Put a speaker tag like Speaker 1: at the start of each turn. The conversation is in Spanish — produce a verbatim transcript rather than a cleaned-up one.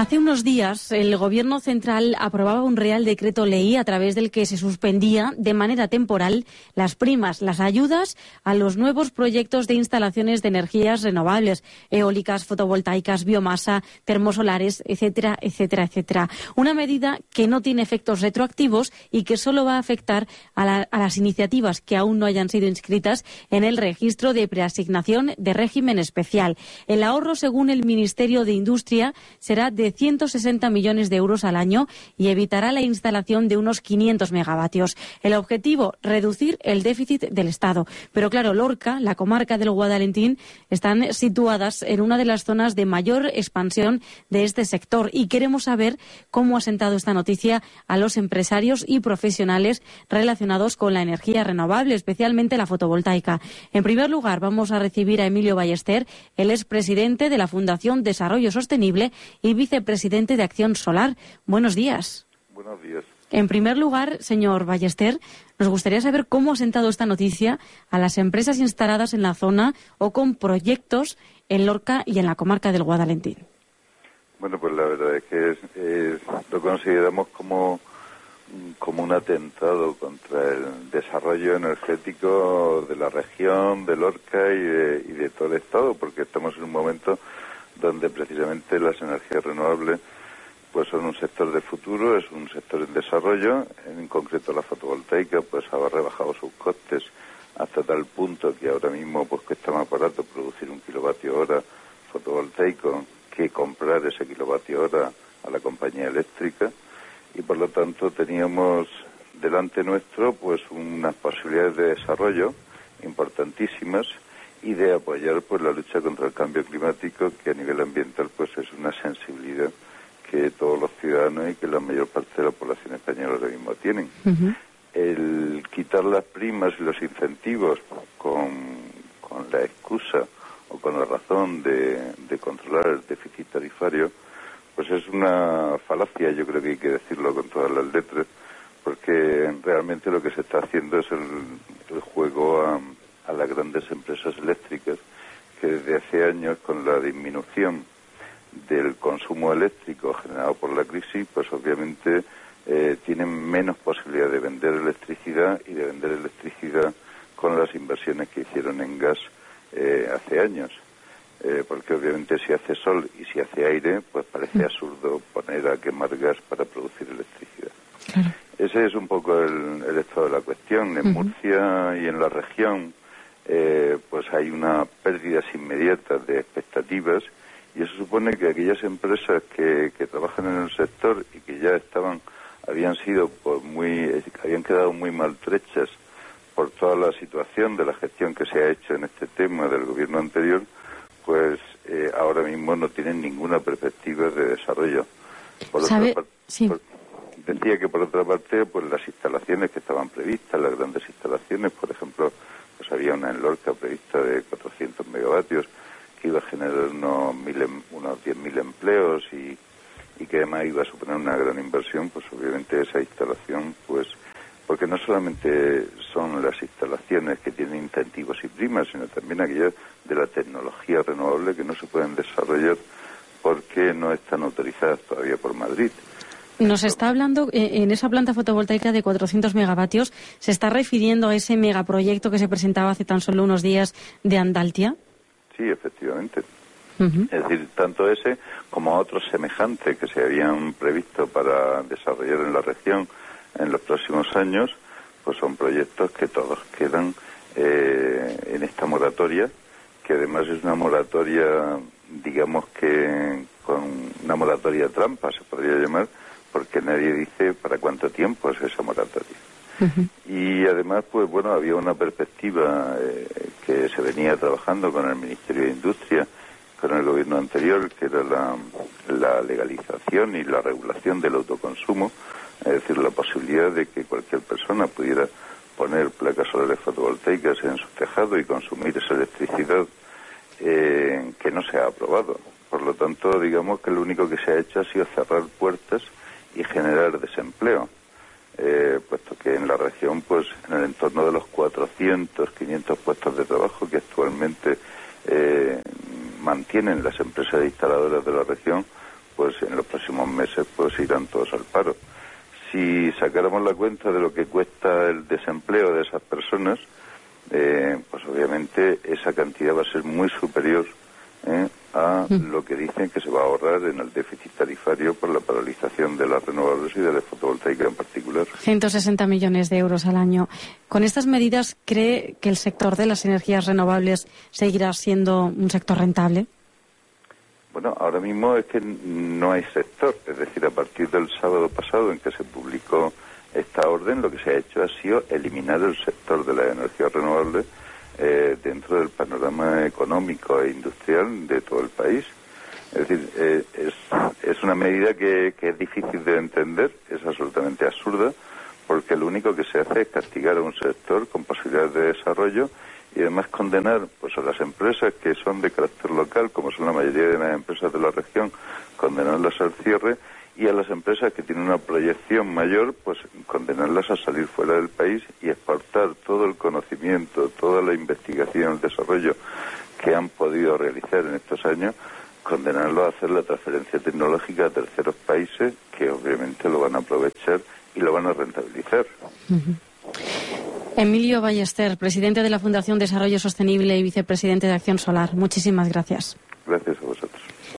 Speaker 1: Hace unos días el Gobierno central aprobaba un Real Decreto Ley a través del que se suspendía de manera temporal las primas, las ayudas a los nuevos proyectos de instalaciones de energías renovables, eólicas, fotovoltaicas, biomasa, termosolares, etcétera, etcétera, etcétera. Una medida que no tiene efectos retroactivos y que solo va a afectar a, la, a las iniciativas que aún no hayan sido inscritas en el registro de preasignación de régimen especial. El ahorro, según el Ministerio de Industria, será de de ciento sesenta millones de euros al año y evitará la instalación de unos quinientos megavatios. El objetivo, reducir el déficit del Estado. Pero claro, Lorca, la comarca del Guadalentín, están situadas en una de las zonas de mayor expansión de este sector y queremos saber cómo ha sentado esta noticia a los empresarios y profesionales relacionados con la energía renovable, especialmente la fotovoltaica. En primer lugar, vamos a recibir a Emilio Ballester, él es presidente de la Fundación Desarrollo Sostenible y vicepresidente de Acción Solar. Buenos días.
Speaker 2: Buenos días.
Speaker 1: En primer lugar, señor Ballester, nos gustaría saber cómo ha sentado esta noticia a las empresas instaladas en la zona o con proyectos en Lorca y en la comarca del Guadalentín.
Speaker 2: Bueno, pues la verdad es que es, es, lo consideramos como, como un atentado contra el desarrollo energético de la región, de Lorca y de, y de todo el Estado, porque estamos en un momento donde precisamente las energías renovables pues son un sector de futuro, es un sector en desarrollo, en concreto la fotovoltaica pues ha rebajado sus costes hasta tal punto que ahora mismo pues cuesta más barato producir un kilovatio hora fotovoltaico que comprar ese kilovatio hora a la compañía eléctrica, y por lo tanto teníamos delante nuestro pues unas posibilidades de desarrollo importantísimas y de apoyar pues la lucha contra el cambio climático, que a nivel ambiental pues es una sensibilidad que todos los ciudadanos y que la mayor parte de la población española ahora mismo tienen. Uh-huh. El quitar las primas y los incentivos con, con la excusa o con la razón de, de controlar el déficit tarifario, pues es una falacia, yo creo que hay que decirlo con todas las letras, porque realmente lo que se está haciendo es el, el juego a a las grandes empresas eléctricas que desde hace años, con la disminución del consumo eléctrico generado por la crisis, pues obviamente eh, tienen menos posibilidad de vender electricidad y de vender electricidad con las inversiones que hicieron en gas eh, hace años. Eh, porque obviamente si hace sol y si hace aire, pues parece absurdo poner a quemar gas para producir electricidad. Claro. Ese es un poco el, el estado de la cuestión. En uh-huh. Murcia y en la región Eh, pues hay una pérdida inmediata de expectativas, y eso supone que aquellas empresas que, que trabajan en el sector y que ya estaban habían sido pues muy habían quedado muy maltrechas por toda la situación de la gestión que se ha hecho en este tema del gobierno anterior, pues eh, ahora mismo no tienen ninguna perspectiva de desarrollo. Por otra parte, sí. por, decía que por otra parte pues las instalaciones que estaban previstas, las grandes instalaciones, por ejemplo, pues había una en Lorca prevista de cuatrocientos megavatios que iba a generar unos, mil, unos diez mil empleos y, y que además iba a suponer una gran inversión. Pues obviamente esa instalación, pues porque no solamente son las instalaciones que tienen incentivos y primas, sino también aquellas de la tecnología renovable que no se pueden desarrollar porque no están autorizadas todavía por Madrid.
Speaker 1: Nos está hablando, eh, en esa planta fotovoltaica de cuatrocientos megavatios, ¿se está refiriendo a ese megaproyecto que se presentaba hace tan solo unos días de Andaltia?
Speaker 2: Sí, efectivamente. Uh-huh. Es decir, tanto ese como otros semejantes que se habían previsto para desarrollar en la región en los próximos años, pues son proyectos que todos quedan eh, en esta moratoria, que además es una moratoria, digamos que con una moratoria trampa, se podría llamar, porque nadie dice para cuánto tiempo es esa moratoria. Uh-huh. Y además, pues bueno, había una perspectiva eh, que se venía trabajando con el Ministerio de Industria, con el gobierno anterior, que era la, la legalización y la regulación del autoconsumo, es decir, la posibilidad de que cualquier persona pudiera poner placas solares fotovoltaicas en su tejado y consumir esa electricidad eh, que no se ha aprobado. Por lo tanto, digamos que lo único que se ha hecho ha sido cerrar puertas y generar desempleo, eh, puesto que en la región, pues en el entorno de los cuatrocientos, quinientos puestos de trabajo que actualmente eh, mantienen las empresas instaladoras de la región, pues pues en los próximos meses pues irán todos al paro. Si sacáramos la cuenta de lo que cuesta el desempleo de esas personas, eh, pues obviamente esa cantidad va a ser muy superior eh, a mm. lo que dicen que se va a ahorrar en el déficit tarifario por la paralización de las renovables y de la fotovoltaica en particular.
Speaker 1: ciento sesenta millones de euros al año. ¿Con estas medidas cree que el sector de las energías renovables seguirá siendo un sector rentable?
Speaker 2: Bueno, ahora mismo es que no hay sector, es decir, a partir del sábado pasado en que se publicó esta orden, lo que se ha hecho ha sido eliminar el sector de las energías renovables eh, dentro del panorama económico e industrial de todo el país. Es decir, eh, es, es una medida que, que es difícil de entender, es absolutamente absurda, porque lo único que se hace es castigar a un sector con posibilidades de desarrollo y además condenar pues a las empresas que son de carácter local, como son la mayoría de las empresas de la región, condenarlas al cierre, y a las empresas que tienen una proyección mayor, pues condenarlas a salir fuera del país y exportar todo el conocimiento, toda la investigación, el desarrollo que han podido realizar en estos años, condenarlos a hacer la transferencia tecnológica a terceros países que obviamente lo van a aprovechar y lo van a rentabilizar.
Speaker 1: Uh-huh. Emilio Ballester, presidente de la Fundación Desarrollo Sostenible y vicepresidente de Acción Solar. Muchísimas gracias.
Speaker 2: Gracias a vosotros.